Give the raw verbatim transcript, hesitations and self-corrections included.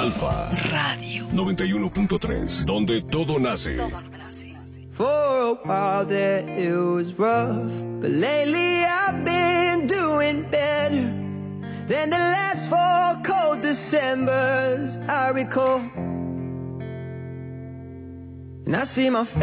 Alfa Radio noventa y uno punto tres, donde todo nace. For a while there it was rough, but lately I've been doing better than the last four cold Decembers I recall. And I see my